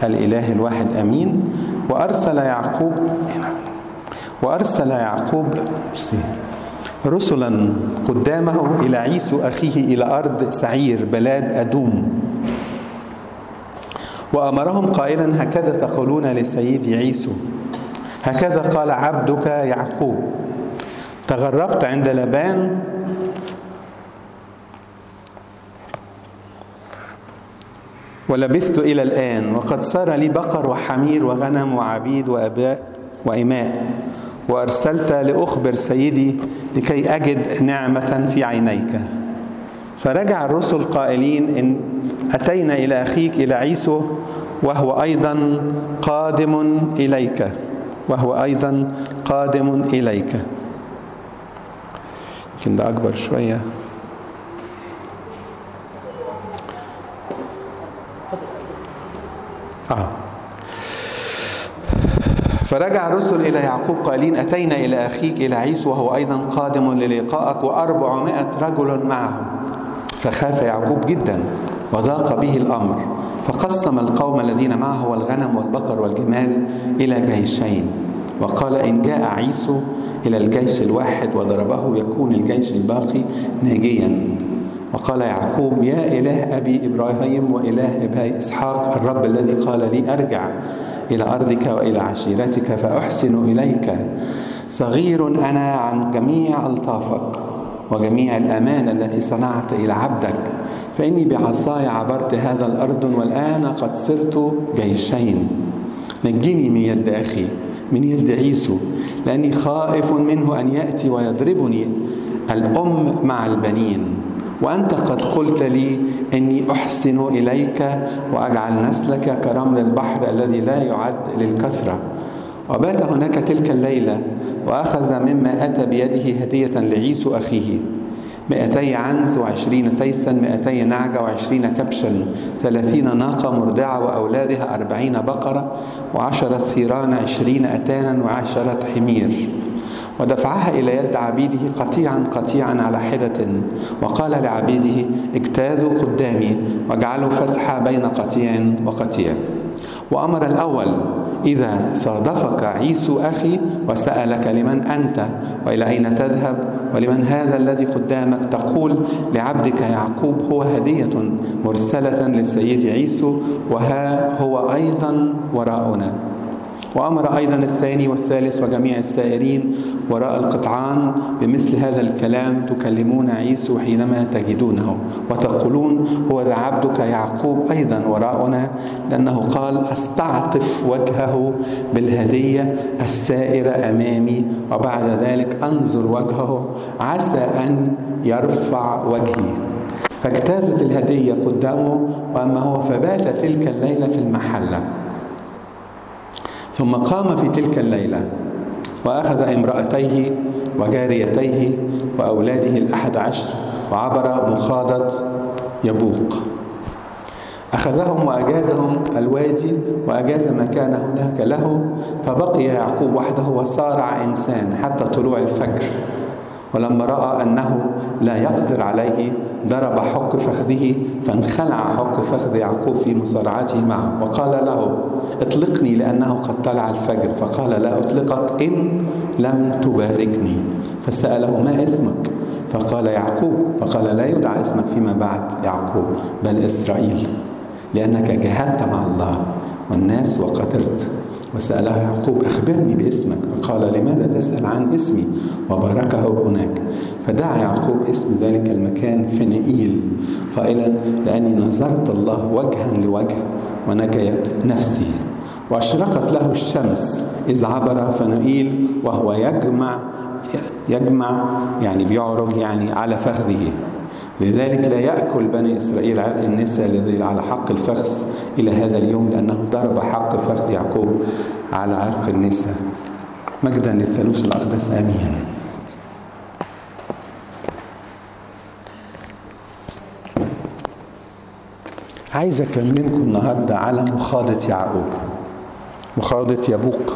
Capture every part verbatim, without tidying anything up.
الإله الواحد أمين. وأرسل يعقوب وأرسل يعقوب رسلا قدامه إلى عيسو أخيه إلى أرض سعير بلاد أدوم، وأمرهم قائلا: هكذا تقولون لسيدي عيسو، هكذا قال عبدك يعقوب: تغربت عند لبان ولبثت إلى الآن، وقد صار لي بقر وحمير وغنم وعبيد وأباء وإماء، وأرسلت لأخبر سيدي لكي أجد نعمة في عينيك. فرجع الرسل قائلين: إن أتينا إلى أخيك إلى عيسو وهو أيضا قادم إليك وهو أيضا قادم إليك. يمكن ده أكبر شوية. آه. فرجع الرسل إلى يعقوب قائلين: أتينا إلى أخيك إلى عيسو وهو أيضا قادم للقائك وأربعمائة رجل معه. فخاف يعقوب جدا وضاق به الأمر، فقسم القوم الذين معه والغنم والبقر والجمال إلى جيشين، وقال: إن جاء عيسو إلى الجيش الواحد وضربه يكون الجيش الباقي ناجيا. وقال يعقوب: يا إله أبي إبراهيم وإله أبي إسحاق، الرب الذي قال لي أرجع إلى أرضك وإلى عشيرتك فأحسن إليك، صغير أنا عن جميع ألطافك وجميع الأمانة التي صنعت إلى عبدك، فإني بعصاي عبرت هذا الأرض والآن قد صرت جيشين. نجني من يد أخي من يد عيسو، لأني خائف منه أن يأتي ويضربني الأم مع البنين. وأنت قد قلت لي إني أحسن إليك وأجعل نسلك كرمل البحر الذي لا يعد للكثرة. وبات هناك تلك الليلة، وأخذ مما أتى بيده هدية لعيسو أخيه: مئتي عنز وعشرين تيسا، مئتي نعجة وعشرين كبشا، ثلاثين ناقة مرضعة وأولادها أربعين بقرة، وعشرة ثيران، عشرين أتانا، وعشرة حمير. ودفعها إلى يد عبيده قطيعا قطيعا على حدة، وقال لعبيده: اجتاذوا قدامي واجعلوا فسحة بين قطيع وقطيع. وأمر الأول: إذا صادفك عيسو أخي وسألك لمن أنت وإلى أين تذهب ولمن هذا الذي قدامك، تقول لعبدك يعقوب: هو هدية مرسلة للسيد عيسو، وها هو أيضا وراءنا. وأمر أيضا الثاني والثالث وجميع السائرين وراء القطعان بمثل هذا الكلام: تكلمون عيسو حينما تجدونه وتقولون: هو ذا عبدك يعقوب أيضا وراءنا، لأنه قال: أستعطف وجهه بالهدية السائرة أمامي، وبعد ذلك أنظر وجهه عسى أن يرفع وجهي. فاجتازت الهدية قدامه، وأما هو فبات تلك الليلة في المحلة. ثم قام في تلك الليلة وأخذ امرأتيه وجاريتيه وأولاده الأحد عشر وعبر مخاضة يبوق. أخذهم وأجازهم الوادي وأجاز ما كان هناك له، فبقي يعقوب وحده وصارع إنسان حتى طلوع الفجر. ولما رأى أنه لا يقدر عليه ضرب حق فخذه، فانخلع حق فخذ يعقوب في مصارعته معه، وقال له: اطلقني لأنه قد طلع الفجر. فقال: لا أطلقك إن لم تباركني. فسأله: ما اسمك؟ فقال: يعقوب. فقال: لا يدعى اسمك فيما بعد يعقوب بل إسرائيل، لأنك جاهدت مع الله والناس وقدرت. وسأله يعقوب: أخبرني باسمك. فقال: لماذا تسأل عن اسمي؟ وباركه هناك. فدعا يعقوب اسم ذلك المكان فنئيل قائلا: لأني نظرت الله وجها لوجه ونجيت نفسي. وأشرقت له الشمس إذ عبر فنئيل وهو يجمع يجمع يعني بيعرج يعني على فخذه. لذلك لا يأكل بني إسرائيل عرق النساء الذي على حق الفخذ إلى هذا اليوم، لأنه ضرب حق فخذ يعقوب على عرق النساء. مجدا للثالوث الأقدس، آمين. عايز أكلمكم النهاردة على مخاضة يعقوب، مخاضة يبوق.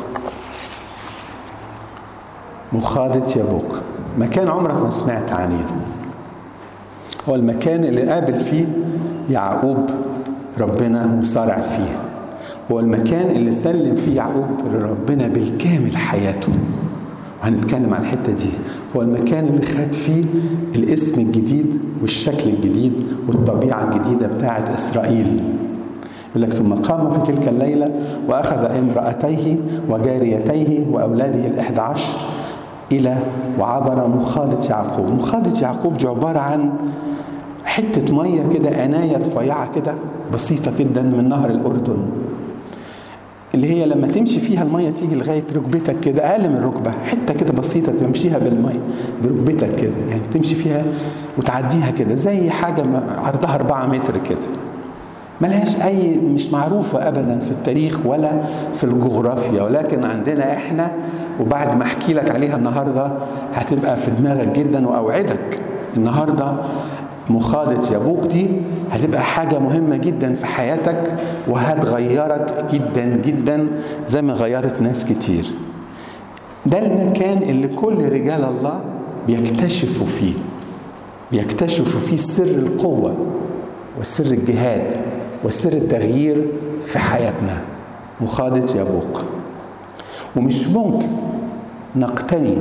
مخاضة يبوق مكان عمرك ما سمعت عنه. هو المكان اللي قابل فيه يعقوب ربنا مصارع فيه، هو المكان اللي سلم فيه يعقوب لربنا بالكامل حياته. وهنتكلم عن الحتة دي. هو المكان اللي خد فيه الاسم الجديد والشكل الجديد والطبيعة الجديدة بتاعت إسرائيل. يقول لك ثم قام في تلك الليلة وأخذ امرأتيه وجاريتيه وأولاده الإحدى عشر إلى وعبر مخاضة يعقوب. مخاضة يعقوب دي عبارة عن حتة مية كده، عناية رفيعة كده بسيطة جدا من نهر الأردن، اللي هي لما تمشي فيها المية تيجي لغاية ركبتك كده، أقل من ركبة، حتة كده بسيطة تمشيها بالمية بركبتك كده، يعني تمشي فيها وتعديها كده زي حاجة عرضها أربعة متر كده، ملهاش أي، مش معروفة أبدا في التاريخ ولا في الجغرافيا، ولكن عندنا إحنا، وبعد ما أحكي لك عليها النهاردة هتبقى في دماغك جدا. وأوعدك النهاردة مخاضة يبوق دي هتبقى حاجة مهمة جدا في حياتك، وهتغيرك جدا جدا زي ما غيرت ناس كتير. ده المكان اللي كل رجال الله بيكتشفوا فيه بيكتشفوا فيه سر القوة وسر الجهاد وسر التغيير في حياتنا. مخاضة يبوق. ومش ممكن نقتني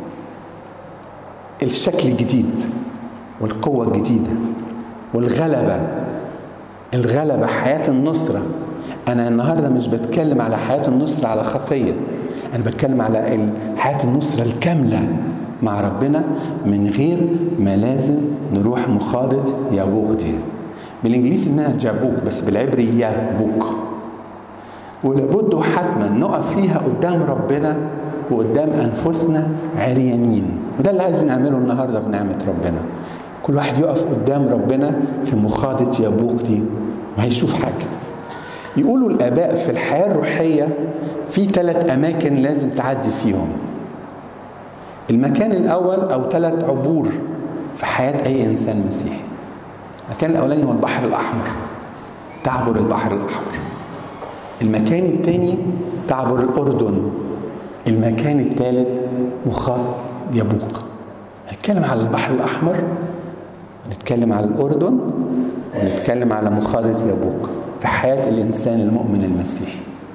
الشكل الجديد والقوة الجديدة والغلبة الغلبة حياة النصرة. أنا النهاردة مش بتكلم على حياة النصرة على خطية، أنا بتكلم على حياة النصرة الكاملة مع ربنا من غير ما لازم نروح مخاضة يبوق دي. بالإنجليزي إنها جابوك، بس بالعبري يبوك. ولابد حتما نقف فيها قدام ربنا وقدام أنفسنا عريانين، وده اللي عايزين نعمله النهاردة بنعمة ربنا. كل واحد يقف قدام ربنا في مخاضة يبوق دي وهيشوف حاجة. يقولوا الآباء في الحياة الروحية في ثلاث أماكن لازم تعدي فيهم. المكان الأول أو ثلاث عبور في حياة أي إنسان مسيحي. المكان الأولاني هو البحر الأحمر، تعبر البحر الأحمر. المكان الثاني تعبر الأردن. المكان الثالث مخاض يبوق. نتكلم على البحر الأحمر، نتكلم على الأردن، ونتكلم على مخاضة يبوق في حياة الإنسان المؤمن المسيحي.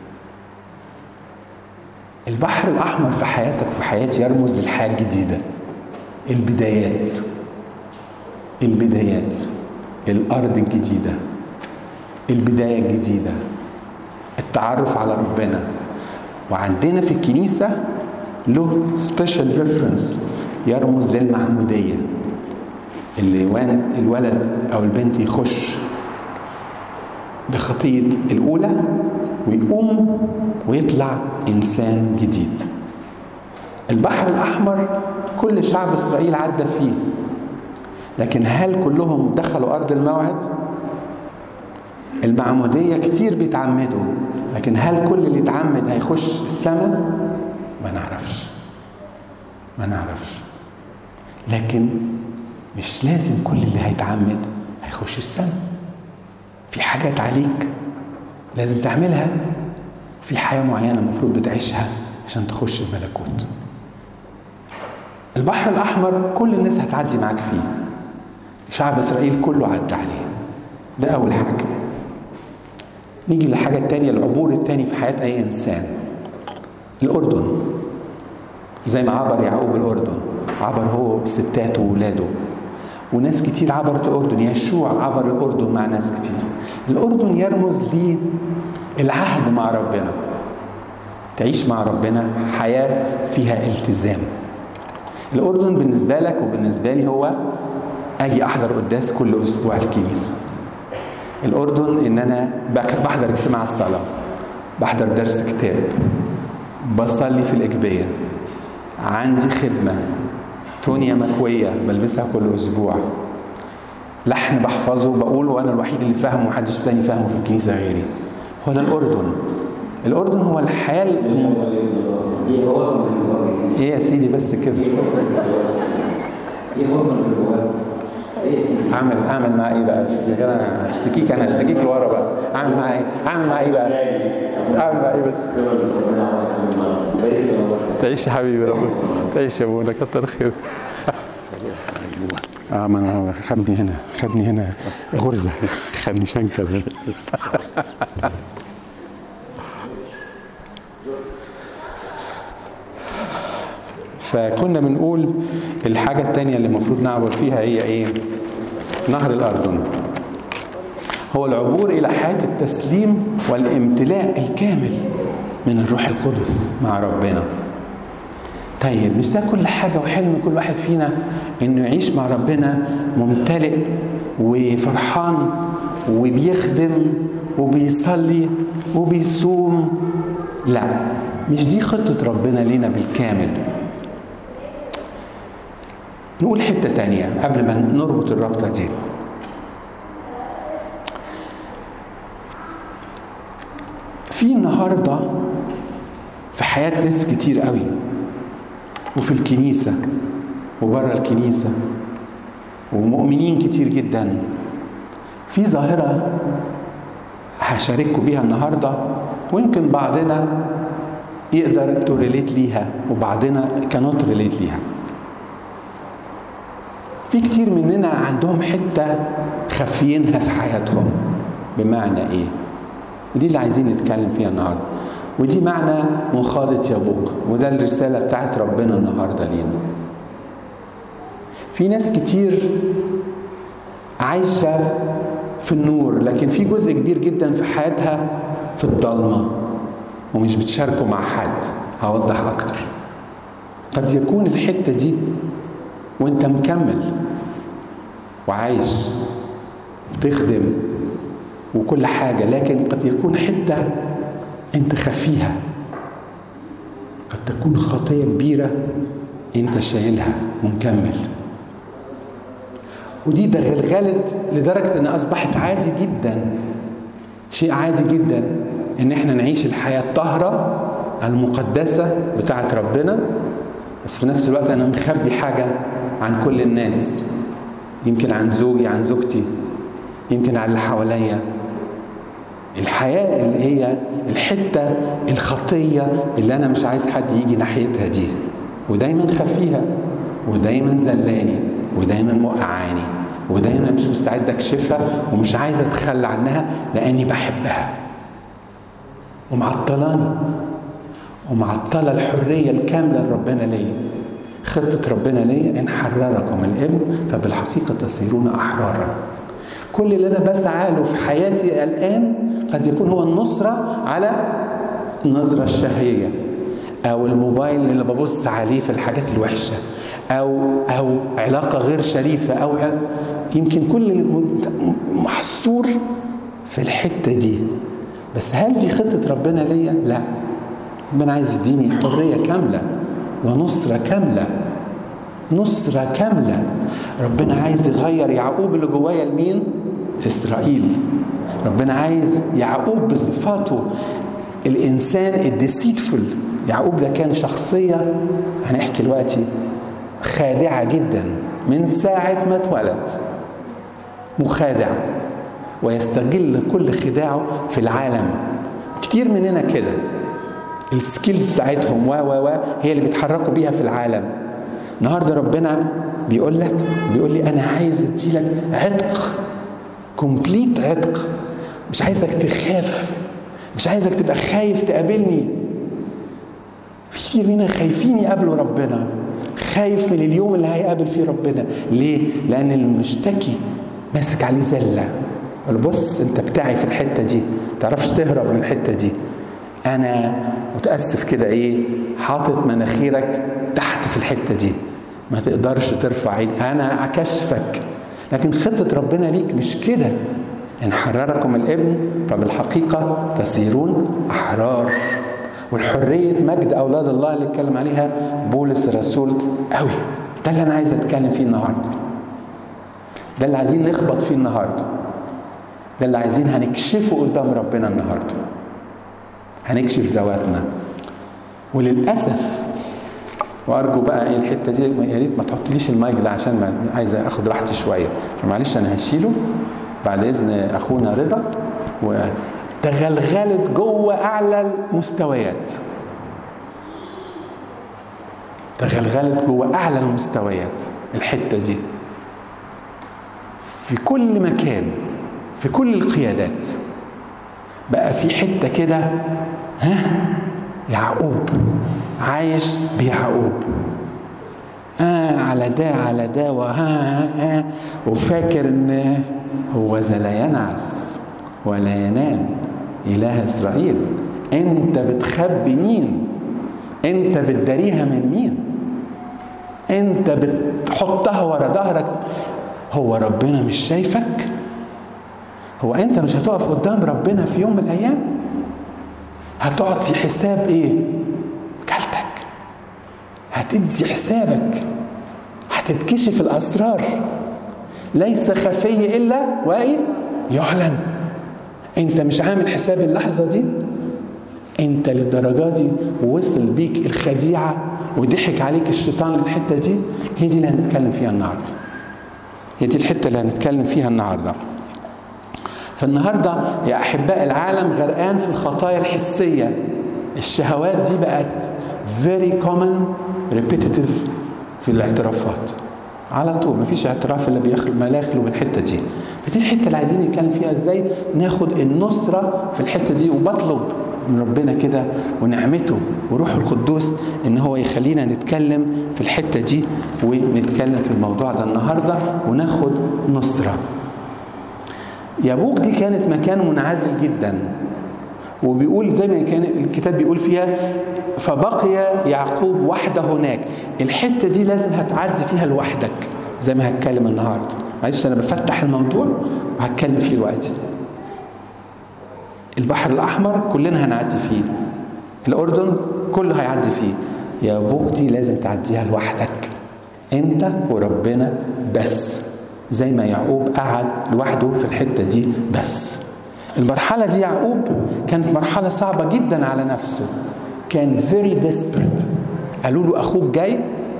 البحر الأحمر في حياتك في حياتي يرمز للحياة الجديدة، البدايات البدايات الأرض الجديدة، البداية الجديدة، التعرف على ربنا. وعندنا في الكنيسة له سبيشال ريفرنس يرمز للمعمودية، اللي وان الولد أو البنت يخش بخطية الأولى ويقوم ويطلع إنسان جديد. البحر الأحمر كل شعب إسرائيل عدى فيه، لكن هل كلهم دخلوا أرض الموعد؟ المعمودية كتير بيتعمدوا، لكن هل كل اللي يتعمد هيخش السماء؟ ما نعرفش ما نعرفش لكن مش لازم كل اللي هيتعمد هيخش السماء. في حاجات عليك لازم تعملها، في حياة معينة المفروض بتعيشها عشان تخش الملكوت. البحر الأحمر كل الناس هتعدي معاك فيه، شعب إسرائيل كله عدى عليه. ده أول حاجة. نيجي للحاجة التانية، العبور التاني في حياة أي إنسان، الأردن. زي ما عبر يعقوب الأردن، عبر هو بستاته وولاده، وناس كتير عبرت الأردن. يشوع عبر الأردن مع ناس كتير. الأردن يرمز للعهد مع ربنا، تعيش مع ربنا حياة فيها التزام. الأردن بالنسبة لك وبالنسبة لي هو أجي أحضر قداس كل أسبوع الكنيسة. الأردن إن أنا بحضر اجتماع الصلاة، بحضر درس كتاب، بصلي في الإجبية، عندي خدمة تونية مكوية بلبسها كل أسبوع، لحن بحفظه بقوله وأنا الوحيد اللي فاهمه ومحدش تاني فاهمه في الكنيسة غيري. هو ده الأردن. الأردن هو الحياة الم... إيه يا سيدي بس كده. اعمل اعمل معاه ايه بقى؟ انا هشتكيك انا هشتكيك لورا بقى. اعمل معاه ايه؟ اعمل معاه ايه بقى؟ اعمل معاه ايه بس؟ تعيش يا حبيبي، ربنا تعيش يا ابونا، كتر خير. اه ما خدني هنا خدني هنا غرزه، خدني شنكل هنا. فكنا بنقول الحاجة التانية اللي المفروض نعبر فيها هي ايه؟ نهر الأردن هو العبور إلى حياة التسليم والامتلاء الكامل من الروح القدس مع ربنا. طيب مش ده كل حاجة وحلم كل واحد فينا إنه يعيش مع ربنا ممتلئ وفرحان وبيخدم وبيصلي وبيصوم؟ لا، مش دي خطة ربنا لنا بالكامل. نقول حتة تانية قبل ما نربط الرابطة دي. في النهاردة في حياة ناس كتير قوي وفي الكنيسة وبره الكنيسة ومؤمنين كتير جدا في ظاهرة هشارككم بيها النهاردة، ويمكن بعضنا يقدر توريليت ليها وبعضنا كانوت ريليت ليها. في كتير مننا عندهم حتة خفيينها في حياتهم. بمعنى ايه؟ ودي اللي عايزين نتكلم فيها النهاردة، ودي معنى مخاضة يبوق، وده الرسالة بتاعت ربنا النهاردة لينا. في ناس كتير عايشة في النور، لكن في جزء كبير جدا في حياتها في الضلمة ومش بتشاركوا مع حد. هوضح أكتر. قد يكون الحتة دي وانت مكمل وعايش وتخدم وكل حاجة، لكن قد يكون حتة انت خفيها، قد تكون خطية كبيرة انت شايلها ومكمل، ودي ده غلغلت لدرجة ان اصبحت عادي جدا، شيء عادي جدا ان احنا نعيش الحياة الطاهرة المقدسة بتاعت ربنا، بس في نفس الوقت انا مخبي حاجة عن كل الناس، يمكن عن زوجي، عن زوجتي، يمكن عن اللي حواليا. الحياة اللي هي الحتة الخطية اللي أنا مش عايز حد يجي ناحيتها دي، ودايما خفيها ودايما زلاني ودايما موقعاني ودايما مش مستعد أكشفها ومش عايز أتخلى عنها لأني بحبها، ومعطلاني ومعطلة الحرية الكاملة لربنا ليا. خطة ربنا ليا إن حرركم الابن فبالحقيقة تصيرون أحرارا. كل اللي أنا بسعى له في حياتي الآن قد يكون هو النصرة على النظرة الشهية، أو الموبايل اللي ببص عليه في الحاجات الوحشة، أو أو علاقة غير شريفة، أو يمكن كل محصور في الحتة دي. بس هل دي خطة ربنا ليا؟ لا، ربنا عايز يديني حرية كاملة ونصرة كاملة، نصرة كاملة. ربنا عايز يغير يعقوب اللي جوايا لمين؟ إسرائيل. ربنا عايز يعقوب بصفاته الإنسان الديسيتفل. يعقوب ده كان شخصية هنحكي دلوقتي خادعة جدا من ساعة ما اتولد، مخادع ويستغل كل خداعه في العالم. كتير مننا كده السكيلز بتاعتهم و و و هي اللي بيتحركوا بيها في العالم. النهارده ربنا بيقول لك بيقول لي انا عايز اديلك عتق، كومبليت عتق. مش عايزك تخاف، مش عايزك تبقى خايف تقابلني. في كتير مننا خايفين يقابلوا ربنا، خايف من اليوم اللي هيقابل فيه ربنا. ليه؟ لان المشتكي ماسك عليه زله. قال بص انت بتاعي في الحته دي، ما تعرفش تهرب من الحته دي. انا متاسف كده ايه حاطط مناخيرك تحت في الحته دي، ما تقدرش ترفع عين، انا اكشفك. لكن خطه ربنا ليك مش كده. ان حرركم الابن فبالحقيقه تصيرون احرار. والحريه مجد اولاد الله اللي اتكلم عليها بولس الرسول قوي. ده اللي انا عايز اتكلم فيه النهارده، ده اللي عايزين نخبط فيه النهارده، ده اللي عايزين هنكشفه قدام ربنا النهارده. هنكشف ذواتنا. وللاسف وارجو بقى ايه الحته دي يا ريت ما تحطليش المايك ده عشان ما عايز اخد راحتي شويه، فمعلش انا هشيله بعد اذن اخونا رضا. وتغلغلت جوه اعلى المستويات، تغلغلت جوه اعلى المستويات الحته دي في كل مكان، في كل القيادات. بقى في حته كده ها يعقوب عايش بيعقوب، آه على ده على ده وها آه آه وفاكر ان هو ذا لا ينعس ولا ينام إله إسرائيل. انت بتخبي مين؟ انت بتداريها من مين؟ انت بتحطها ورا ظهرك. هو ربنا مش شايفك؟ هو انت مش هتقف قدام ربنا في يوم من الايام؟ هتعطي حساب ايه؟ كلتك، هتدي حسابك، هتتكشف الاسرار. ليس خفي الا وايه يعلن. انت مش عامل حساب اللحظه دي؟ انت للدرجه دي وصل بيك الخديعه وضحك عليك الشيطان للحته دي؟ هي دي اللي هنتكلم فيها النهارده. هي دي الحته اللي هنتكلم فيها النهارده. فالنهارده يا احباء العالم غرقان في الخطايا الحسيه. الشهوات دي بقت very common repetitive في الاعترافات على طول. مفيش اعتراف الا بيخلو ما لا يخلو بالحته دي. فدي الحته اللي عايزين نتكلم فيها، ازاي ناخد النصره في الحته دي. وبطلب من ربنا كده ونعمته وروحه القدوس ان هو يخلينا نتكلم في الحته دي ونتكلم في الموضوع ده النهارده وناخد نصره. يابوك دي كانت مكان منعزل جدا، وبيقول زي ما كان الكتاب بيقول فيها فبقي يعقوب وحده هناك. الحته دي لازم هتعدي فيها لوحدك زي ما هتكلم النهارده. معلش انا بفتح الموضوع وهتكلم فيه دلوقتي. البحر الاحمر كلنا هنعدي فيه، الاردن كله هيعدي فيه. يابوك دي لازم تعديها لوحدك انت وربنا بس، زي ما يعقوب قعد لوحده في الحته دي بس. المرحله دي يعقوب كانت مرحله صعبه جدا على نفسه. كان very desperate. قالوا له اخوك جاي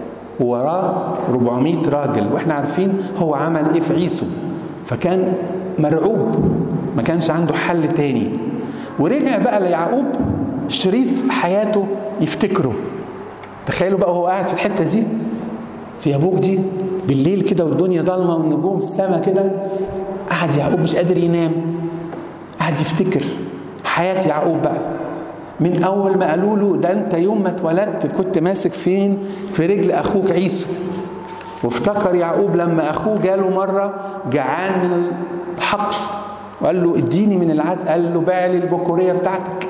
ووراه أربعمائة راجل، واحنا عارفين هو عمل ايه في عيسو. فكان مرعوب، ما كانش عنده حل تاني. ورجع بقى ليعقوب شريط حياته يفتكره. تخيلوا بقى هو قاعد في الحته دي في يابوك دي بالليل كده والدنيا ضلمه والنجوم السما كده، قعد يعقوب مش قادر ينام، قعد يفتكر حياه يعقوب بقى. من اول ما قالوا له ده انت يوم ما اتولدت كنت ماسك فين؟ في رجل اخوك عيسو. وافتكر يعقوب لما اخوه جاله مره جعان من الحقل وقال له اديني من العدس، قال له باع لي البكوريه بتاعتك.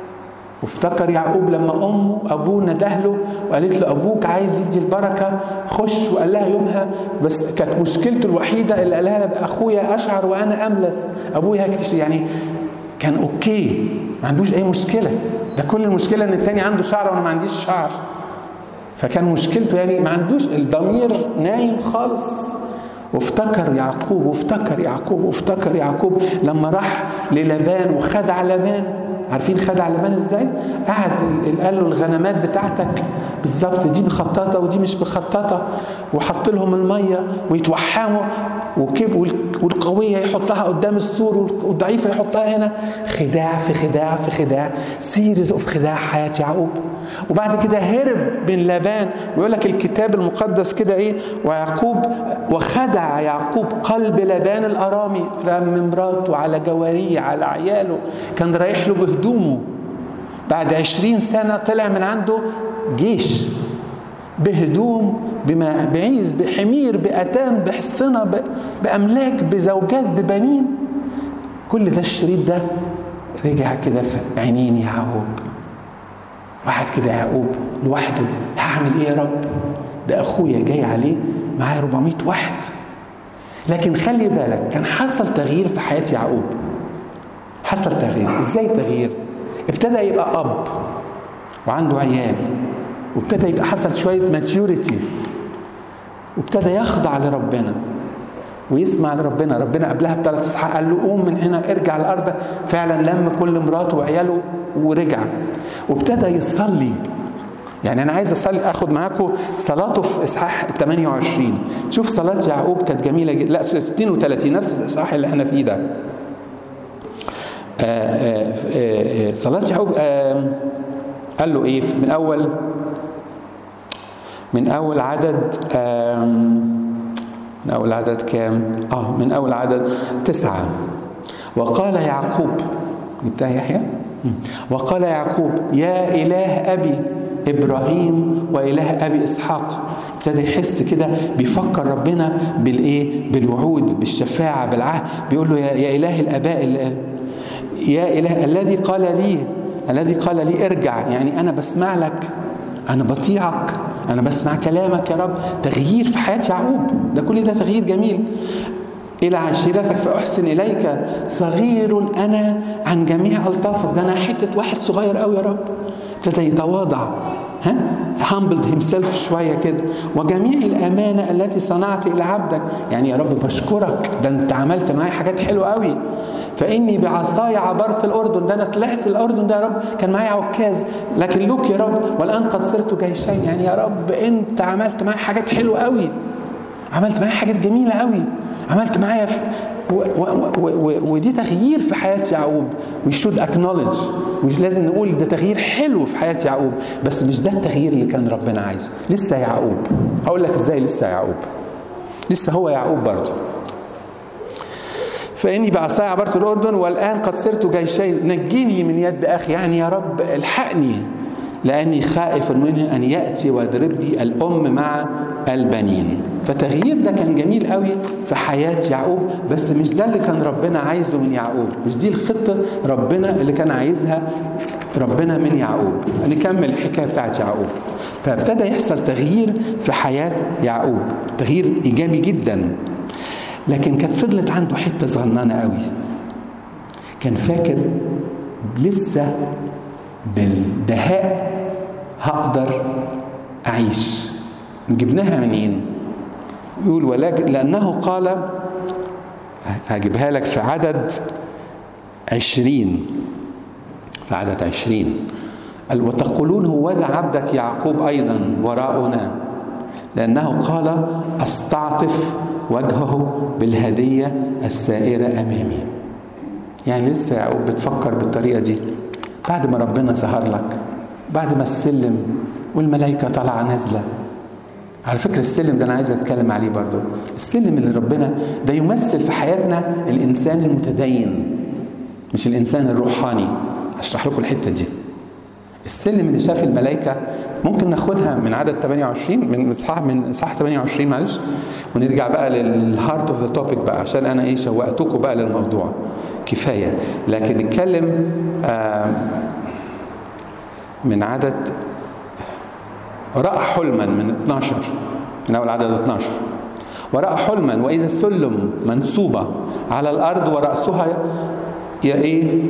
وافتكر يعقوب لما امه ابوه نده له وقالت له ابوك عايز يدي البركه خش، وقال لها يومها بس كانت مشكلته الوحيده اللي قالها لها اخويا اشعر وانا املس، ابويا هيك يعني كان اوكي ما عندوش اي مشكله. ده كل المشكله ان التاني عنده شعر وانا ما عنديش شعر. فكان مشكلته يعني ما عندوش الضمير نايم خالص. وافتكر يعقوب وافتكر يعقوب وافتكر يعقوب لما راح للبان وخدع لبان. عارفين خدع لبان ازاي؟ قعد قال له الغنمات بتاعتك بالظبط دي مخططه ودي مش مخططه، وحط لهم الميه ويتوحموا وكيف، والقويه يحطها قدام السور والضعيفه يحطها هنا. خداع في خداع في خداع، سيريز اوف خداع حياه يعقوب. وبعد كده هرب من لبان. ويقول لك الكتاب المقدس كده ايه؟ ويعقوب وخدع يعقوب قلب لبان الارامي، رمى مراته على جواريه على عياله، كان رايح له بهدومه. بعد عشرين سنه طلع من عنده جيش بهدوم بعيز بحمير بأتان بحصنة بأملاك بزوجات ببنين. كل ده الشريط ده رجع كده في عينين يعقوب. واحد كده يعقوب لوحده، هعمل ايه يا رب؟ ده اخويا جاي عليه معاه أربعمائة واحد. لكن خلي بالك كان حصل تغيير في حياة يعقوب. حصل تغيير. ازاي تغيير؟ ابتدى يبقى اب وعنده عيال، وابتدى يبقى حصل شويه ماتيوريتي، وابتدى يخضع لربنا ويسمع لربنا. ربنا قبلها بثلاث اصحاح قال له قوم من هنا ارجع الارض. فعلا لم كل مراته وعياله ورجع، وابتدى يصلي. يعني انا عايز اصلي اخد معاكم صلاته في اصحاح ثمانية وعشرين. شوف صلاه يعقوب كانت جميله جدا. لا في اثنين وثلاثين نفس الاصحاح اللي احنا فيه ده. آآ آآ صلاه يعقوب قال له ايه من اول من اول عدد من اول عدد كام اه من اول عدد تسعة. وقال يعقوب، جبتها يحيى وقال يعقوب يا إله أبي إبراهيم وإله أبي إسحاق. ابتدى يحس كده، بيفكر ربنا بالإيه؟ بالوعود، بالشفاعة، بالعهد. بيقول له يا, يا إله الآباء، يا إله الذي قال لي الذي قال لي ارجع، يعني أنا بسمع لك، أنا بطيعك، أنا بسمع كلامك يا رب. تغيير في حياة يعقوب، ده كل ده تغيير جميل. إلى عشيرتك فأحسن إليك، صغير أنا عن جميع ألطافك. ده أنا حتة واحد صغير قوي يا رب. ابتدى يتواضع، ها humbled himself شوية كده. وجميع الأمانة التي صنعت إلى عبدك، يعني يا رب بشكرك، ده أنت عملت معايا حاجات حلوة قوي. فإني بعصاي عبرت الأردن، ده أنا طلعت الأردن ده يا رب، كان معايا عكاز، لكن لوك يا رب والآن قد صرت جيشين. يعني يا رب أنت عملت معايا حاجات حلوة قوي، عملت معايا حاجات جميلة قوي، عملت معايا في و و و و ودي تغيير في حياة يعقوب. we should acknowledge، ولازم نقول ده تغيير حلو في حياة يعقوب، بس مش ده التغيير اللي كان ربنا عايزه. لسه يعقوب، هقول لك ازاي لسه يعقوب، لسه هو يعقوب برضه. فإني بعصاي عبرت الأردن والآن قد صرت جيشين، نجيني من يد أخي، يعني يا رب الحقني، لأني خائف منه أن يأتي ويضربني الأم مع البنين. فتغيير ده كان جميل قوي في حياة يعقوب، بس مش ده اللي كان ربنا عايزه من يعقوب، مش دي الخطة ربنا اللي كان عايزها ربنا من يعقوب. نكمل الحكاية بتاعت يعقوب. فابتدى يحصل تغيير في حياة يعقوب، تغيير إيجابي جدا. لكن كانت فضلت عنده حتة صغننة قوي، كان فاكر لسه بالدهاء هقدر أعيش. جبناها منين؟ يقول ولكن لأنه قال، هجيبها لك في عدد عشرين، في عدد عشرين وتقولون هوذا عبدك يعقوب أيضا وراءنا، لأنه قال أستعطف وجهه بالهدية السائرة أمامي. يعني لسه يعقوب بتفكر بالطريقة دي بعد ما ربنا سهر لك، بعد ما السلم والملائكة طالعة نازلة. على فكرة السلم ده أنا عايز أتكلم عليه برضو. السلم اللي ربنا ده يمثل في حياتنا الإنسان المتدين، مش الإنسان الروحاني. أشرح لكم الحتة دي. السلم اللي شاف الملائكة ممكن ناخدها من عدد ثمانية وعشرين، من إصحاح من إصحاح ثمانية وعشرين معلش، ونرجع بقى للهارت اوف ذا توبيك بقى، عشان أنا إيه شوقتكم بقى للموضوع كفاية. لكن نتكلم آه من عدد رأى حلما من اثناشر، من أول عدد اثناشر. ورأى حلما وإذا السلم منصوبة على الأرض ورأسها يا إيه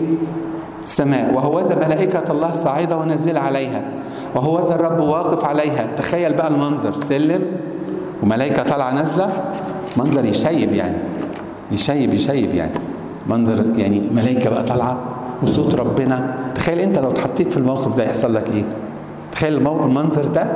السماء، وهوذا ملائكة الله صاعدة ونازلة عليها، وهوذا الرب واقف عليها. تخيل بقى المنظر، سلم وملائكة طالعة نازلة، منظر يشيب يعني، يشيب يشيب يعني منظر، يعني ملائكة بقى طالعة وصوت ربنا. تخيل انت لو اتحطيت في الموقف ده يحصل لك ايه؟ تخيل المنظر ده،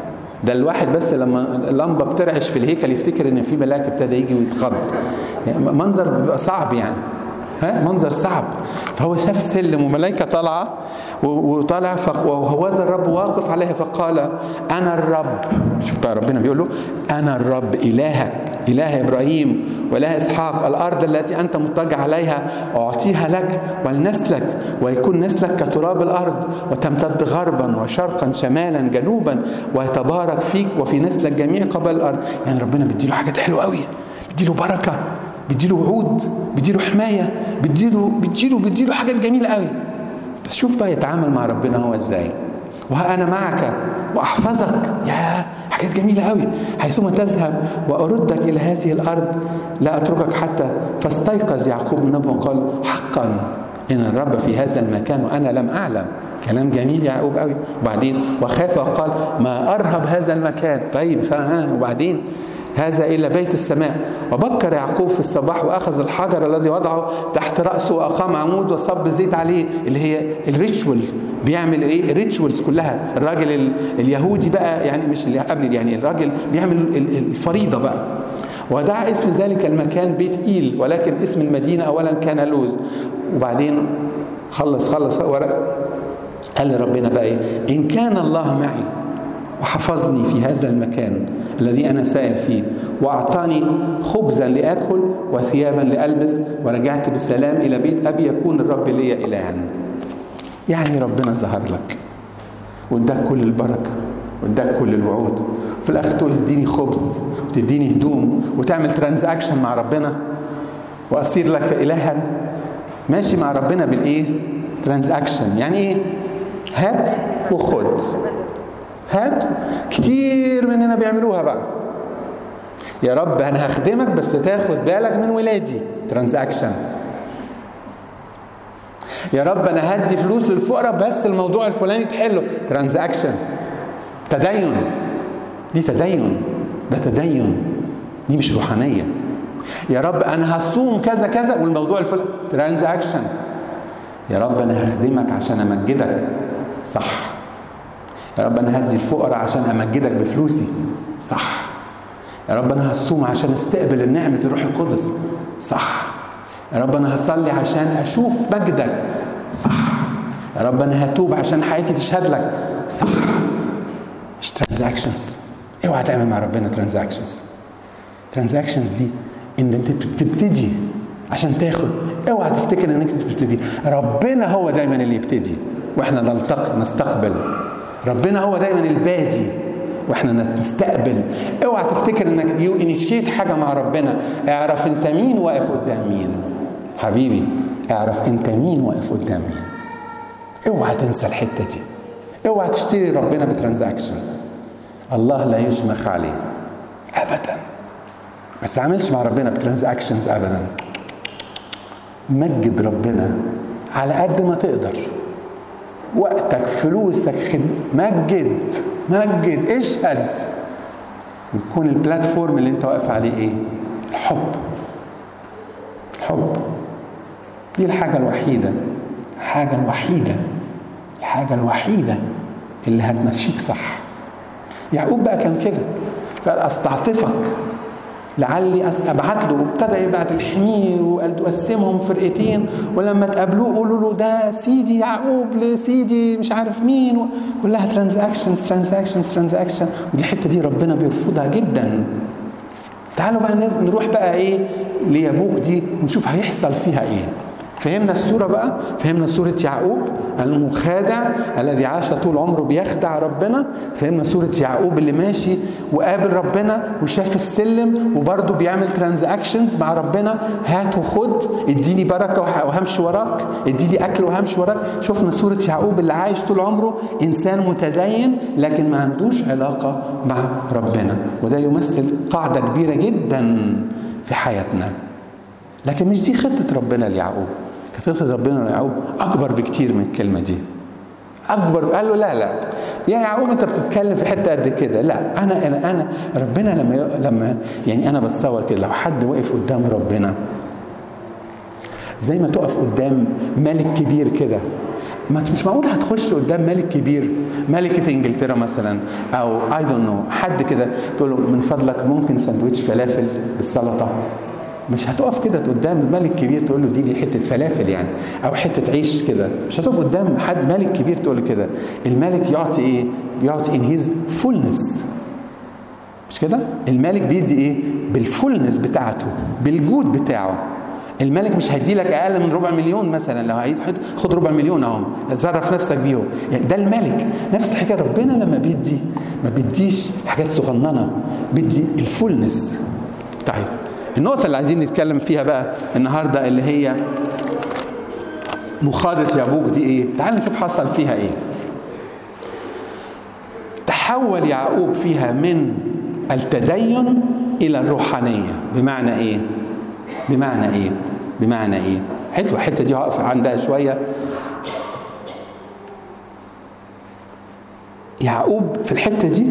ده الواحد بس لما اللمبة بترعش في الهيكل يفتكر ان في ملاك ابتدى يجي ويتخض. يعني منظر بيبقى صعب يعني، ها منظر صعب. فهو شاف سلم وملائكة طالعة وطالع، وهوذا الرب واقف عليها فقال أنا الرب. شوف بقى ربنا بيقول له أنا الرب إلهك إله إبراهيم وإله إسحاق، الأرض التي أنت مضطجع عليها أعطيها لك ولنسلك، ويكون نسلك كتراب الأرض، وتمتد غربا وشرقا شمالا جنوبا، ويتبارك فيك وفي نسلك جميع قبائل الأرض. يعني ربنا بيديله حاجات حلوة قوي، بيديله بركة، بيديله وعود، بيديله حماية، بيديله بيديله بيديله حاجات جميلة قوي. بس شوف بقى يتعامل مع ربنا هو ازاي. وها أنا معك وأحفظك، يا حاجات جميلة قوي. حيثما تذهب وأردك إلى هذه الأرض لا أتركك حتى. فاستيقظ يعقوب من النوم وقال حقا إن الرب في هذا المكان وأنا لم أعلم. كلام جميل يعقوب قوي. وبعدين وخاف وقال ما أرهب هذا المكان. طيب وبعدين هذا إلى بيت السماء. وبكر يعقوب في الصباح وأخذ الحجر الذي وضعه تحت رأسه وأقام عمود وصب زيت عليه، اللي هي الريتشوال، بيعمل ايه الريتشوالز كلها. الراجل اليهودي بقى يعني مش اللي قبل، يعني الراجل بيعمل الفريضة بقى. ودعا اسم ذلك المكان بيت إيل، ولكن اسم المدينة أولا كان لوز. وبعدين خلص خلص ورق قال لربنا بقى ايه إن كان الله معي وحفظني في هذا المكان الذي أنا سائر فيه، وأعطاني خبزا لأكل وثيابا لألبس، ورجعت بالسلام إلى بيت أبي، يكون الرب لي إلها. يعني ربنا ظهر لك واداك كل البركة واداك كل الوعود، وفي الاخر تقول اديني خبز وتديني هدوم وتعمل ترانزاكشن مع ربنا واصير لك الها. ماشي مع ربنا بالايه؟ ترانزاكشن. يعني ايه؟ هات وخد. هات. كتير مننا بيعملوها بقى. يا رب انا هخدمك بس تاخد بالك من ولادي. ترانزاكشن. يا رب انا هدي فلوس للفقراء بس الموضوع الفلاني تحله. ترانزاكشن. تدين. دي تدين. ده تدين. دي مش روحانية. يا رب انا هصوم كذا كذا والموضوع الفلاني. ترانزاكشن. يا رب انا هخدمك عشان امجدك. صح. يا رب انا هدي الفقراء عشان امجدك بفلوسي. صح. يا رب انا هصوم عشان استقبل النعمة الروح القدس. صح. يا رب انا هصلي عشان اشوف مجدك. صح. يا رب انا هتوب عشان حياتي تشهد لك. صح. مش ترانزاكشنز. اوعى تعمل مع ربنا ترانزاكشنز. ترانزاكشنز دي ان انت بتبتدي عشان تاخد. اوعى تفتكر انك انت بتبتدي. ربنا هو دايما اللي يبتدي واحنا نلتقي نستقبل. ربنا هو دايما البادي واحنا نستقبل. اوعى تفتكر انك يو انيشيت حاجه مع ربنا. اعرف انت مين واقف قدام مين. حبيبي اعرف انت مين واقف قدام مين. اوعى تنسى الحته دي. اوعى تشتري ربنا بترانزاكشن. الله لا يشمخ عليه ابدا. ما تتعاملش مع ربنا بترانزاكشنز ابدا. مجد ربنا على قد ما تقدر. وقتك، فلوسك، خد... مجد مجد اشهد. ويكون البلاتفورم اللي انت واقف عليه ايه؟ الحب. الحب دي الحاجة الوحيدة الحاجة الوحيدة الحاجة الوحيدة اللي هتمشيك صح. يعقوب بقى كان كده، فقال استعطفك لعلي ابعت له. وابتدى يبعت الحمير وقال تقسمهم فرقتين، ولما تقابلوه قولوا له ده سيدي يعقوب لسيدي مش عارف مين. كلها ترانزاكشن ترانزاكشن ترانزاكشن. ودي الحته دي ربنا بيرفضها جدا. تعالوا بقى نروح بقى ايه ليبوك دي ونشوف هيحصل فيها ايه. فهمنا الصورة بقى، فهمنا صورة يعقوب المخادع الذي عاش طول عمره بيخدع ربنا. فهمنا صورة يعقوب اللي ماشي وقابل ربنا وشاف السلم وبرضه بيعمل ترانزاكشنز مع ربنا. هات وخد، اديني بركة وهمشي وراك، اديني اكل وهمشي وراك. شفنا صورة يعقوب اللي عايش طول عمره انسان متدين لكن ما عندوش علاقة مع ربنا، وده يمثل قاعدة كبيرة جدا في حياتنا. لكن مش دي خطة ربنا ليعقوب. خطة ربنا ليعقوب أكبر بكتير من الكلمة دي. أكبر. قال له لا لا يا يعقوب أنت بتتكلم في حتة قد كده. لا أنا أنا أنا ربنا لما لما يعني أنا بتصور كده لو حد وقف قدام ربنا زي ما تقف قدام ملك كبير كده. ما مش معقول هتخش قدام ملك كبير، ملكة انجلترا مثلا او اي دونت نو حد كده تقول له من فضلك ممكن ساندويتش فلافل بالسلطه. مش هتقف كده قدام الملك كبير تقول له دي لي حته فلافل يعني او حته عيش كده. مش هتقف قدام حد ملك كبير تقول له كده. الملك يعطي ايه؟ بيعطي ان هيز فولنس. مش كده؟ الملك بيدي ايه؟ بالفولنس بتاعته، بالجود بتاعه. الملك مش هيدي لك اقل من ربع مليون مثلا. لو هيدي خد ربع مليون اهو تصرف نفسك بيهم. يعني ده الملك. نفس الحكايه ربنا لما بيدي ما بيديش حاجات صغننه، بيدي الفولنس. طيب النقطة اللي عايزين نتكلم فيها بقى النهاردة اللي هي مخاضة يعقوب دي ايه؟ تعالوا نشوف حصل فيها ايه. تحول يعقوب فيها من التدين إلى الروحانية. بمعنى ايه؟ بمعنى ايه؟ بمعنى ايه؟ حتة الحتة دي هقف عندها شوية. يعقوب في الحتة دي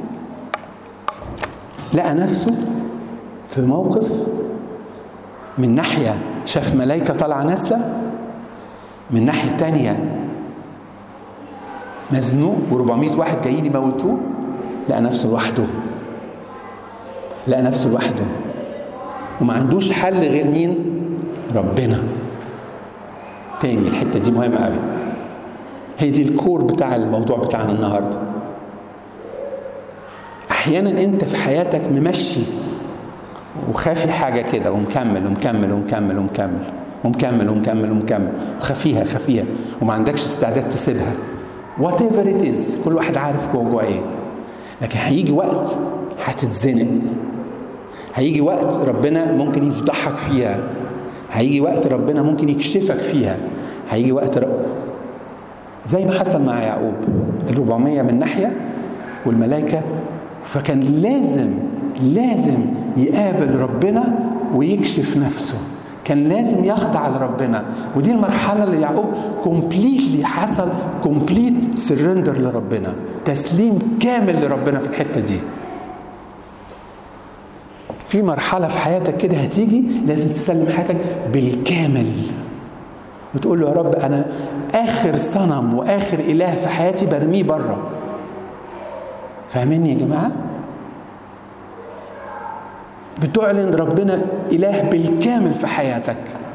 لقى نفسه في موقف. من ناحية شاف ملايكة طالعة نازلة، من ناحية تانية مزنوق واربعمائة واحد جايين يموتوه. لقى نفسه لوحده، لقى نفسه لوحده وما عندوش حل غير مين؟ ربنا. تاني الحتة دي مهمة قوي. هي دي الكور بتاع الموضوع بتاعنا النهاردة. احيانا انت في حياتك ممشي وخافي حاجة كده ومكمل ومكمل ومكمل ومكمل ومكمل ومكمل ومكمل، خفيها خفيها وما عندكش استعداد تسيبها. whatever it is، كل واحد عارف جوه جوه ايه. لكن هيجي وقت هتتزنق، هيجي وقت ربنا ممكن يفضحك فيها، هيجي وقت ربنا ممكن يكشفك فيها، هيجي وقت رب... زي ما حصل مع يعقوب، الربعمية من ناحية والملائكة، فكان لازم لازم يقابل ربنا ويكشف نفسه، كان لازم يخضع لربنا. ودي المرحلة اللي يعقوب كومبليتلي حصل كومبليت سرندر لربنا، تسليم كامل لربنا في الحتة دي. في مرحلة في حياتك كده هتيجي لازم تسلم حياتك بالكامل وتقول له يا رب أنا آخر صنم وآخر إله في حياتي برميه بره. فاهميني يا جماعة؟ بتعلن ربنا إله بالكامل في حياتك،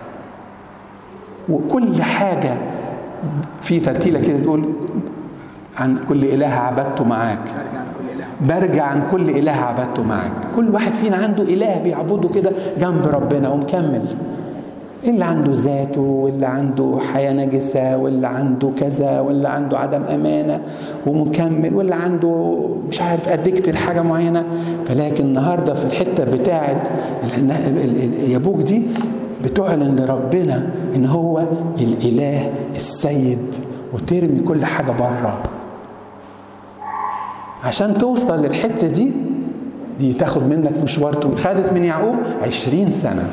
وكل حاجة في ترتيلة كده تقول عن كل إله عبدته معاك، برجع عن كل إله عبدته معاك. كل واحد فينا عنده إله بيعبده كده جنب ربنا ومكمل، اللي عنده ذاته واللي عنده حياة نجسة واللي عنده كذا واللي عنده عدم أمانة ومكمل واللي عنده مش عارف أدكت الحاجة معينة. فلكن النهاردة في الحتة بتاعت يابوك دي بتعلن لربنا إن هو الإله السيد، وترمي كل حاجة بره. عشان توصل للحتة دي دي تاخد منك مشوار طويل. خدت من يعقوب عشرين سنة،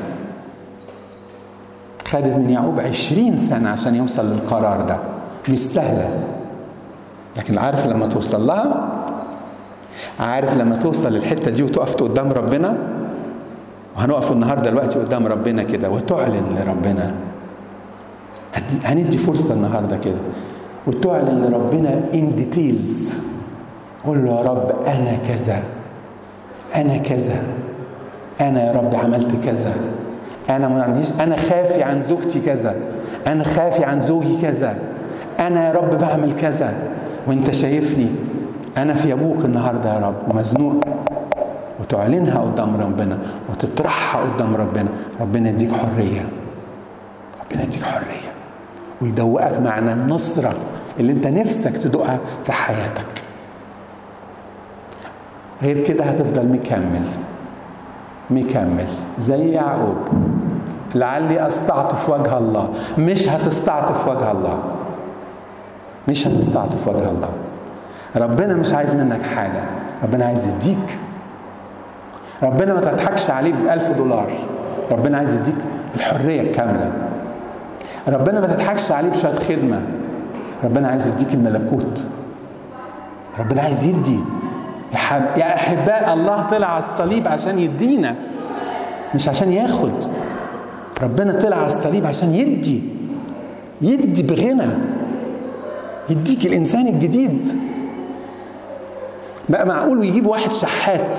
خدت من يعقوب عشرين سنة عشان يوصل للقرار ده. مش سهلة، لكن عارف لما توصل لها، عارف لما توصل للحتة دي وتقف قدام ربنا، وهنقف النهاردة دلوقتي قدام ربنا كده وتعلن لربنا، هندي فرصة النهاردة كده وتعلن لربنا in details. قول له يا رب أنا كذا، أنا كذا، أنا يا رب عملت كذا، أنا ما عنديش، أنا خافي عن زوجتي كذا، أنا خافي عن زوجي كذا، أنا يا رب بعمل كذا وأنت شايفني، أنا في أبوك النهاردة يا رب ومزنوق. وتعلنها قدام ربنا وتطرحها قدام ربنا. ربنا يديك حرية، ربنا يديك حرية ويدوقك معنى النصرة اللي أنت نفسك تدوقها في حياتك. غير كده هتفضل مكمل مكمل زي يعقوب، لعلي استعطف وجه الله. مش هتستعطف وجه الله، مش هتستعطف وجه الله. ربنا مش عايز منك حاجة، ربنا عايز يديك. ربنا ما تضحكش عليه بألف دولار، ربنا عايز يديك الحرية الكاملة. ربنا ما تضحكش عليه بشوية خدمة، ربنا عايز يديك الملكوت. ربنا عايز يدي. يا أحباء، الله طلع على الصليب عشان يدينا مش عشان ياخد. ربنا طلع على الصليب عشان يدي، يدي بغنى، يديك الإنسان الجديد. بقى معقول ويجيب واحد شحات،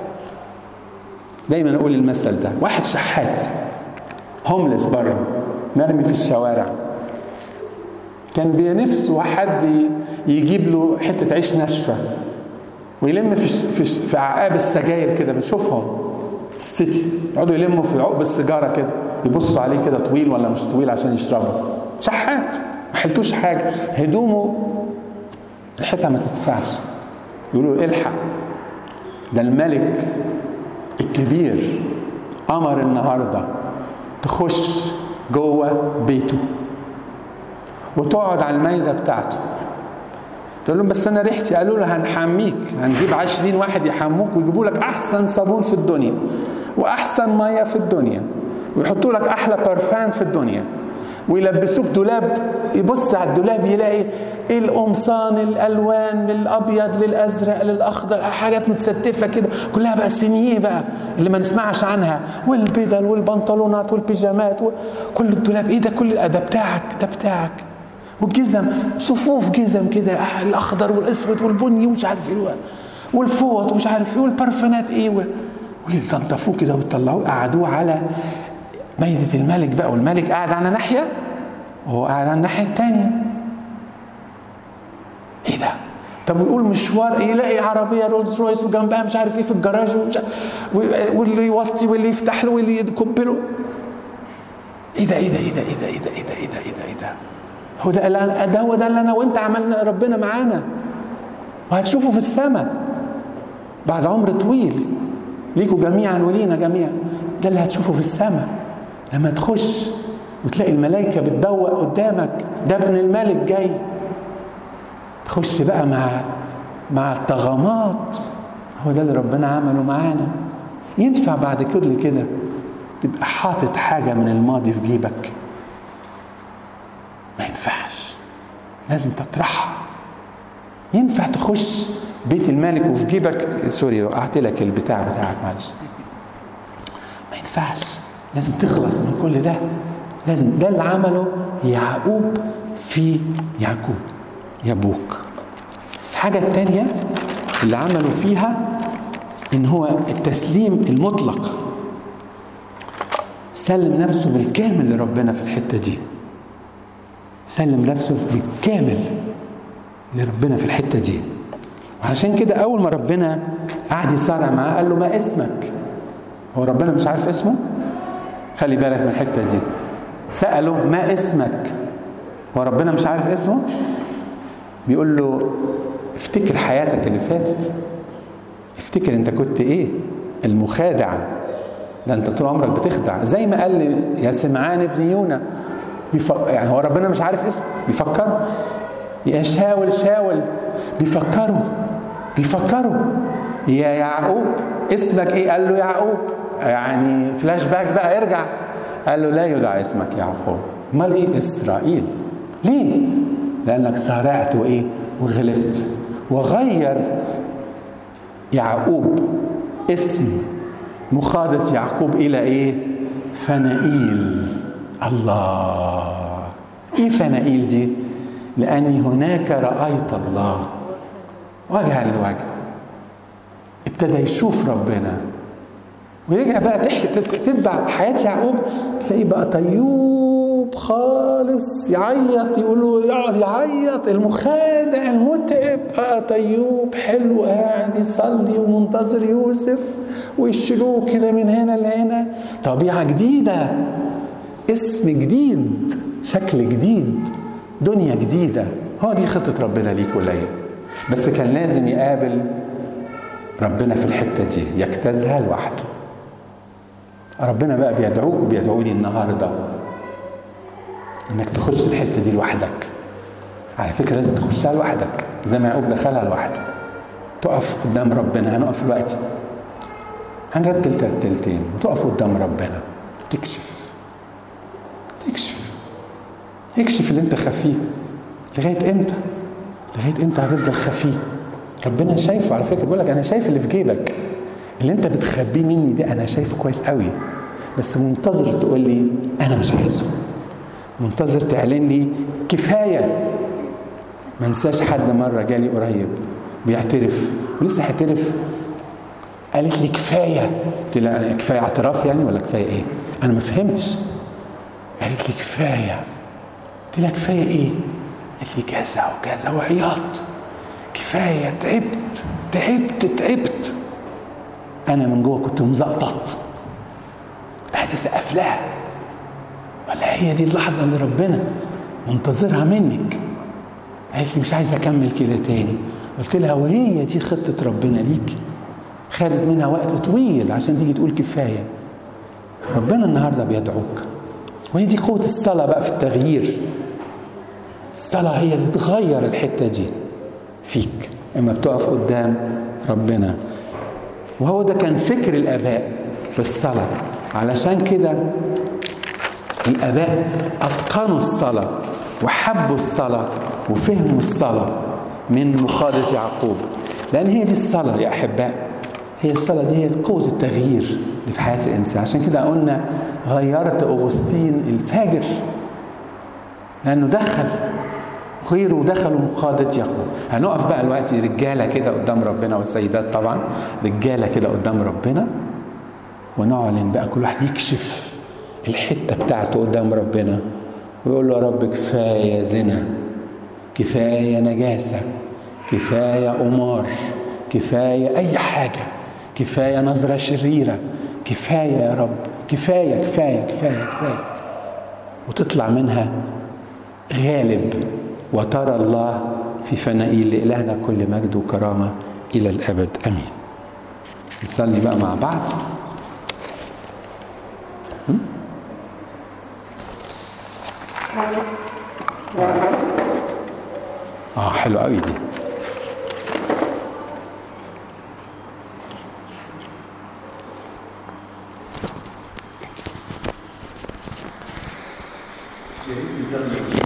دايما أقول المثل ده، واحد شحات هوملس بره مرمي في الشوارع، كان بنفسه حد يجيب له حتة عيش ناشفة ويلم في في في عقاب السجاير كده، بنشوفهم في السيتي يقعدوا يلموا في عقب السيجاره كده، يبصوا عليه كده طويل ولا مش طويل عشان يشربوا. شحات ما حلتوش حاجه، هدومه ريحتها ما تنفعش. يقولوا الحق، ده الملك الكبير امر النهارده تخش جوه بيته وتقعد على المائده بتاعته. تقول لهم بس انا ريحتي، قالوا له هنحميك، هنجيب عشرين واحد يحموك ويجيبوا لك احسن صابون في الدنيا واحسن ميه في الدنيا ويحطوا لك احلى بارفان في الدنيا ويلبسوك دولاب، يبص على الدولاب يلاقي القمصان الالوان من الابيض للازرق للاخضر، حاجات متستفه كده كلها بقى سينيه بقى اللي ما نسمعش عنها، والبدل والبنطلونات والبيجامات وكل الدولاب. ايه ده؟ كل ده بتاعك، ده بتاعك. والجزم صفوف جزم كده، الاخضر والاسود والبني ومش عارف ايه، والفوط ومش عارف ايه، والبرفانات ايه، وينضفوه كده ويطلعوه قعدوه على مائدة الملك بقى، والملك قاعد على ناحيه وهو قاعد على الناحيه الثانيه. ايه ده؟ طب ويقول مشوار يلاقي عربيه رولز رويس وجنبها مش عارف ايه في الجراج، واللي يوطي واللي يفتح له واللي يكب له. ايه ده ايه ده ايه ده ايه ده ايه ده ايه ده ايه ده ايه ده, إيه ده؟ هو ده اللي ده هو ده اللي انا وانت عملنا ربنا معانا، وهتشوفوا في السماء بعد عمر طويل ليكوا جميعا ولينا جميعا. ده اللي هتشوفه في السماء لما تخش وتلاقي الملائكة بتدوق قدامك، ده ابن الملك جاي. تخش بقى مع مع الطغمات. هو ده اللي ربنا عمله معانا. ينفع بعد كل كده تبقى حاطط حاجة من الماضي في جيبك؟ ما ينفعش، لازم تطرحها. ينفع تخش بيت الملك وفي جيبك سوري وقعت لك البتاع بتاعك معلش، ما ينفعش، لازم تخلص من كل ده. لازم. ده اللي عمله يعقوب في يعقوب يبوك. الحاجة الثانية اللي عملوا فيها ان هو التسليم المطلق. سلم نفسه بالكامل لربنا في الحتة دي. سلم نفسه بالكامل لربنا في الحتة دي. وعشان كده اول ما ربنا قعد يصارع معاه قال له ما اسمك؟ هو ربنا مش عارف اسمه؟ خلي بالك من الحتة دي. سأله ما اسمك؟ هو ربنا مش عارف اسمه؟ بيقول له افتكر حياتك اللي فاتت، افتكر انت كنت ايه، المخادع ده، انت طول عمرك بتخدع. زي ما قال لي يا سمعان ابن يونا، بيف... يعني هو ربنا مش عارف اسمه؟ بيفكروا. يا شاول شاول، بيفكروا بيفكروا يا يعقوب اسمك ايه؟ قال له يعقوب. يعني فلاش باك بقى، ارجع. قال له لا يدعى اسمك يعقوب، امال ايه؟ اسرائيل. ليه؟ لانك صارعت وايه وغلبت. وغير يعقوب اسم مخاضة يعقوب الى ايه؟ فنائيل. الله. ايه فنائيل دي؟ لاني هناك رأيت الله وجها لوجه. ابتدى يشوف ربنا. ويرجع بقى تحكي تتبع حياة يعقوب، تلاقيه بقى طيوب خالص، يعيط، يقولوا يقعد يعيط، المخادع المتعب بقى طيوب حلو، قاعد يصلي ومنتظر يوسف ويشيلوه كده من هنا لهنا. طبيعة جديدة، اسم جديد، شكل جديد، دنيا جديدة. هو دي خطة ربنا ليك وليا. بس كان لازم يقابل ربنا في الحتة دي، يجتازها لوحده. ربنا بقى بيدعوك وبيدعوني النهارده انك تخش الحته دي لوحدك. على فكره لازم تخشها لوحدك زي ما يعقوب دخلها لوحده. تقف قدام ربنا. هنقف دلوقتي هنرتل ترتلتين وتقف قدام ربنا، تكشف تكشف اكشف اللي انت خفيه. لغايه امتى؟ لغايه امتى هتفضل خفيه؟ ربنا شايفه. على فكره بيقول لك انا شايف اللي في جيبك، اللي انت بتخبيه مني ده انا شايفه كويس قوي، بس منتظر تقول لي انا مش عايزه، منتظر تعلن لي كفايه. ما انساش حد مره جالي قريب بيعترف ولسه هيعترف، قالت لي كفايه. قلت لها كفايه اعتراف يعني ولا كفايه ايه؟ انا ما فهمتش. قالت لي كفايه. قلت لها كفايه ايه؟ قالت لي كذا وكذا وعياط. كفايه، تعبت تعبت تعبت. انا من جوه كنت مزقطط، كنت عايز اسقف لها. ولا هي دي اللحظه اللي ربنا منتظرها منك؟ قالت لي مش عايز اكمل كده تاني. قلت لها وهي دي خطه ربنا ليك؟ خدت منها وقت طويل عشان تيجي تقول كفايه. ربنا النهارده بيدعوك، وهي دي قوه الصلاه بقى في التغيير. الصلاه هي اللي تغير الحته دي فيك اما بتقف قدام ربنا. وهو ده كان فكر الآباء في الصلاة. علشان كده الآباء أتقنوا الصلاة وحبوا الصلاة وفهموا الصلاة من مخاضة يعقوب، لأن هي دي الصلاة يا أحباء. هي الصلاة دي هي قوة التغيير اللي في حياة الإنسان. عشان كده قلنا غيرت أغسطين الفاجر، لأنه دخل غيره ودخلوا مخاضة يعقوب. هنقف بقى دلوقتي رجالة كده قدام ربنا، والسيدات طبعا رجالة كده قدام ربنا، ونعلن بقى كل واحد يكشف الحتة بتاعته قدام ربنا ويقول له يا رب كفاية زنا، كفاية نجاسة، كفاية قمار، كفاية أي حاجة، كفاية نظرة شريرة، كفاية يا رب، كفاية كفاية كفاية كفاية. وتطلع منها غالب، وترى الله في فنائيل. لإلهنا كل مجد وكرامة إلى الأبد أمين. نصلي بقى مع بعض. اه حلو قوي دي. يا ريت